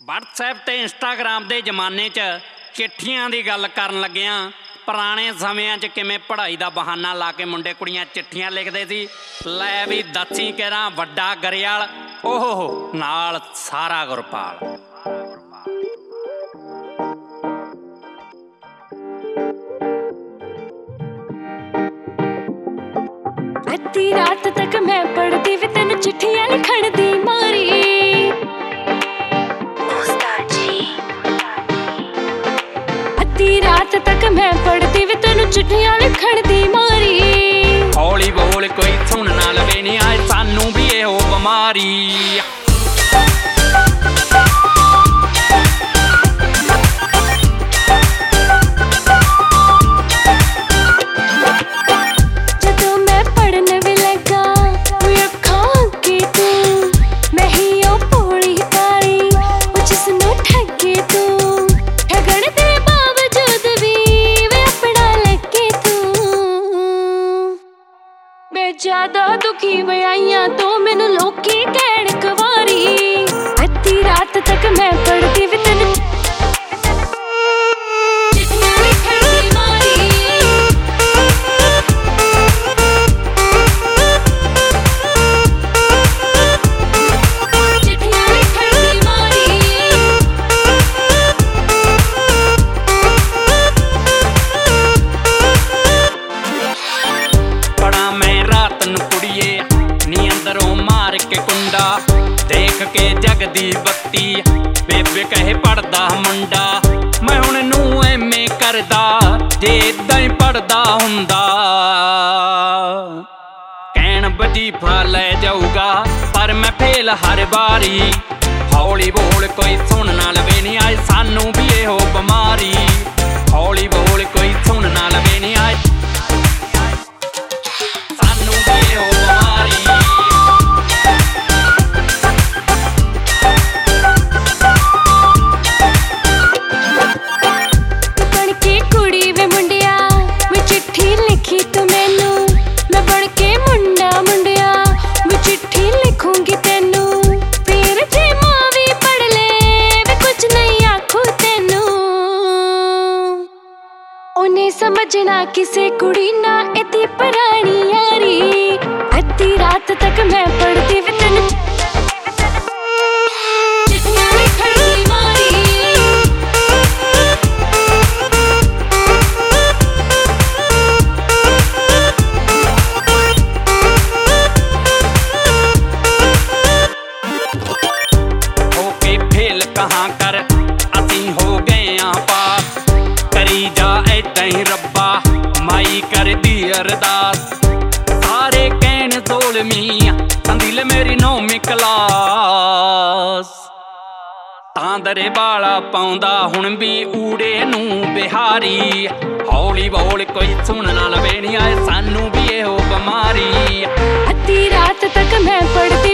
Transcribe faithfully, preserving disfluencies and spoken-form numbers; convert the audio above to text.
WhatsApp ਤੇ Instagram ਦੇ ਜ਼ਮਾਨੇ 'ਚ ਚਿੱਠੀਆਂ ਦੀ ਗੱਲ ਕਰਨ ਲੱਗਿਆਂ ਪੁਰਾਣੇ ਸਮਿਆਂ 'ਚ ਕਿਵੇਂ ਪੜ੍ਹਾਈ ਦਾ ਬਹਾਨਾ ਲਾ ਕੇ ਮੁੰਡੇ ਕੁੜੀਆਂ ਚਿੱਠੀਆਂ ਲਿਖਦੇ ਸੀ। ਲੈ ਵੀ ਦੱਸੀ ਕਿਹੜਾ ਵੱਡਾ ਗਰੇਵਾਲ ਓਹ ਨਾਲ ਸਾਰਾ ਗੁਰਪਾਲ। ਅੱਧੀ ਰਾਤ ਤੱਕ ਮੈਂ ਪੜ੍ਹਦੀ ਵੀ ਤੈਨੂੰ ਚਿੱਠੀਆਂ ਲਿਖਣ ਦੀ ਮਾਰੀ। ਅੱਧੀ ਰਾਤ ਤੱਕ ਮੈਂ ਪੜ੍ਹਦੀ ਵੀ ਤੈਨੂੰ ਚਿੱਠੀਆਂ ਲਿਖਣ ਦੀ ਮਾਰੀ। ਹੌਲੀ ਬੋਲ ਕੋਈ ਸੁਣ ਨਾ ਲਵੇ ਨੀ ਆਏ ਸਾਨੂੰ ਵੀ ਇਹੋ ਬਿਮਾਰੀ। ਜਦੋਂ ਮੈਂ ਪੜ੍ਹਨ ਵੀ ਲੱਗਾ ਵੀ ਅੱਖਾਂ ਅੱਗੇ ਤੂੰ, ਮੈਂ ਹੀ ਉਹ ਭੋਲੀ ਪਾਰੀ ਉਹ ਜਿਸਨੂੰ ਠੱਗੇ ਤੂੰ। ਠੱਗਣ ਦੇ ਬਾਵਜੂਦ ਵੀ ਵੇ ਆਪਣਾ ਲੱਗੇ ਤੂੰ। ਮੈਂ ਜ਼ਿਆਦਾ ਦੁਖੀ ਵਿਆਹੀਆਂ ਤੋਂ ਮੈਨੂੰ ਲੋਕੀ ਕਹਿਣ ਕੁਆਰੀ। ਅੱਧੀ ਰਾਤ ਤੱਕ ਮੈਂ ਪੜ੍ਹਦੀ ਵੀ ਤੈਨੂੰ ਚਿੱਠੀਆਂ ਲਿਖਣ ਦੀ ਮਾਰੀ। ਚਿੱਠੀਆਂ ਲਿਖਣ ਦੀ ਮਾਰੀ। ਪੜਾਂ ਮੈਂ ਰਾਤ ਨੂੰ ਕੁੜੀਏ ਨੀ ਅੰਦਰੋਂ ਮਾਰ ਕੇ ਕੁੰਡਾ। ਦੇਖ ਕੇ ਜਗਦੀ ਬੱਤੀ ਬੇਬੇ ਕਹੇ ਪੜਦਾ ਮੁੰਡਾ। ਮੈਂ ਹੁਣ ਨੂੰ ਐਵੇਂ ਕਰਦਾ ਜੇ ਏਦਾਂ ਹੀ ਪੜਦਾ ਹੁੰਦਾ। ਕਹਿਣ ਵਜੀਫਾ ਲੈ ਜਾਊਗਾ ਪਰ ਮੈਂ ਫੇਲ ਹਰ ਵਾਰੀ। ਹੌਲੀ ਬੋਲ ਕੋਈ ਸੁਣ ਨਾ ਲਵੇ ਨੀ ਆਏ ਸਾਨੂੰ ਵੀ ਇਹੋ ਬਿਮਾਰੀ। ਹੌਲੀ ਬੋਲ ਕੋਈ ਸੁਣ ਨਾ ਲਵੇ ਨੀ ਆਏ ਸਾਨੂੰ ਵੀ ਇਹੋ ਬਿਮਾਰੀ। ਬਣ ਕੇ ਕੁੜੀ ਵੇ ਮੁੰਡਿਆ ਮੈਂ ਚਿੱਠੀ ਲਿਖੀ ਤੂੰ ਮੈਨੂੰ। ਮੈਂ ਬਣ ਕੇ ਮੁੰਡਾ ਮੁੰਡਿਆ ਮੈਂ ਚਿੱਠੀ ਲਿਖੂੰਗੀ ਤੈਨੂੰ। ਫਿਰ ਜੇ ਮਾਂ ਵੀ ਪੜ੍ਹ ਲੈ ਵੇ ਕੁਝ ਨਹੀਂ ਆਖੂ ਤੈਨੂੰ। ਉਹਨੇ ਸਮਝਣਾ ਕਿਸੇ ਕੁੜੀ ਨਾ ਇਹਦੀ ਪੁਰਾਣੀ ਯਾਰੀ। ਅੱਧੀ ਰਾਤ ਤੱਕ ਮੈਂ ਪੜ੍ਹਦੀ ਵੀ ਤੈਨੂੰ ਚਿੱਠੀਆਂ ਲਿਖਣ ਦੀ ਮਾਰੀ। ਹੋ ਕੇ ਫੇਲ ਕਹਾਂ ਕਰ ਅਸੀਂ ਹੋ ਗਏ ਆਂ ਪਾਸ। ਕਰੀ ਜਾ ਏਦਾਂ ਹੀ ਰੱਬਾ ਮਾਈ ਕਰਦੀ ਅਰਦਾਸ। ਸਾਰੇ ਕਹਿਣ ਜ਼ੁਲਮੀ ਸੰਦੀਲ ਮੇਰੀ ਨੌਵੀਂ ਕਲਾਸ। ਤਾਂ ਦਰੇ ਵਾਲਾ ਪਾਉਂਦਾ ਹੁਣ ਵੀ ਊੜੇ ਨੂੰ ਬਿਹਾਰੀ। ਹੌਲੀ ਬੋਲ ਕੋਈ ਸੁਣ ਨਾ ਲਵੇ ਨੀ ਆਏ ਸਾਨੂੰ ਵੀ ਇਹੋ ਬਿਮਾਰੀ। ਅੱਧੀ ਰਾਤ ਤੱਕ ਮੈਂ ਪੜ੍ਹਦੀ